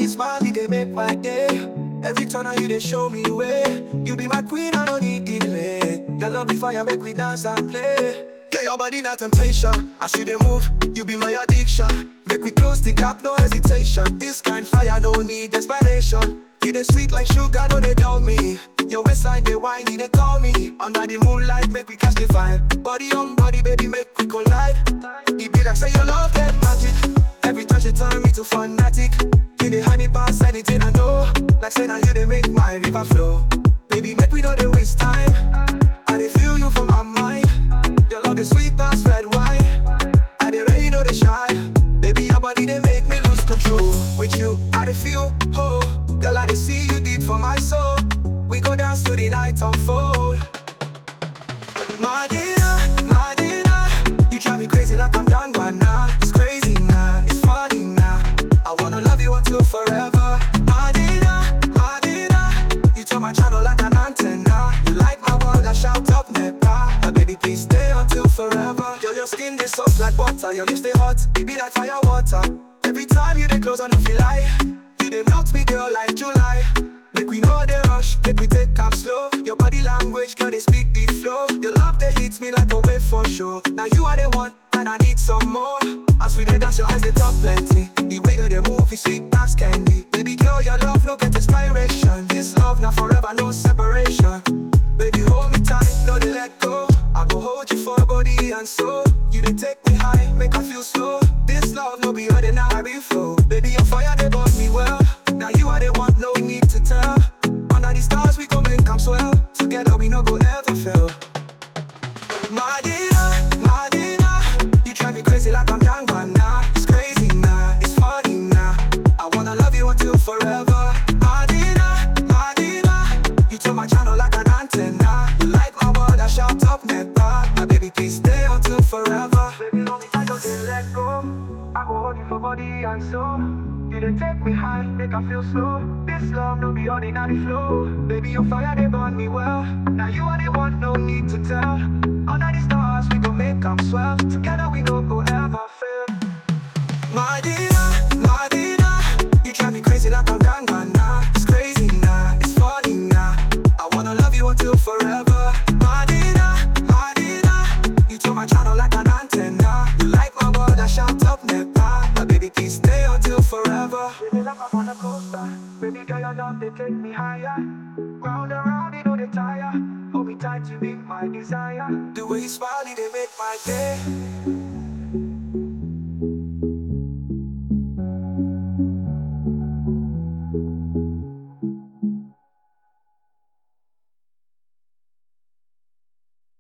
you smile, they make my day. Every turn on you, they show me way. You be my queen, I don't need delay. Your love be fire, make me dance and play. Get your body, not temptation. I see they move, you be my addiction. Make me close the gap, no hesitation. This kind fire, no need desperation. You they sweet like sugar, no they tell me. Your waistline, they whiny, they call me. Under the moonlight, make me catch the fire. Body on body, baby, make we collide. It be like say your love, get magic. Every touch, you turn me to fanatic. You they hide me past anything I know. Like say now you they make my river flow. Baby, make we know they waste time. I they feel you from my mind. Your love is sweet past red wine. I they rain, know they shine. Baby, your body they make me lose control. With you, I they feel whole. Girl, I they see you deep for my soul. We go dance to the night unfold. Madina, you drive me crazy like I'm done by now. It's crazy now, it's funny now. I wanna love you until forever. Madina, you turn my channel like an antenna. You like my world, I shout up never. But baby, please stay until forever. Girl, your skin is soft like butter. Your lips stay hot, it be like fire water. Every time you dey close, I don't feel like. You dey melt me, girl, like July. Make we know they rush, make we take up slow. Your body language, girl, they speak the flow. Your love, they hits me like a wave for sure. Now you are the one, and I need some more. As we dey dance, your eyes, they talk plenty. The way that they move is sweet as candy. Baby girl, your love, no get inspiration. This love, now forever, no separation. Baby, hold me tight, no they let go. I go hold you for body and soul. You they take me high, make I feel slow. This love, no be ordinary flow. Baby, your fire, they burn me well. Now you are the one, no need to tell. Under the stars, we gon' make them swell. Together, we no go ever fail. Madina, you drive me crazy like I'm young, but now it's crazy now, it's funny now. I wanna love you until forever. Madina, you turn my channel like an antenna. You like my word, I shout up never. My baby, please stay until forever. Baby, hold me tight, don't let go. I go hold you for body and soul. You done take me high, make I feel slow. This love no be ordinary flow. Baby, your fire, they burn me well. Now you are the one, no need to tell. Under the stars, we gon' make them swell. Together we no go ever fail. Madina, you drive me crazy like I'm done by now. It's crazy now, it's funny now. I wanna love you until forever. Madina, you turn my channel like an antenna. You like my word, I shout up never. My baby, please stay until forever. Baby, like I'm on a coaster. Baby, girl, your love, they take me higher. Round and round, you know they tire. Hold me tight to meet my desire. The way you smile, they make my day.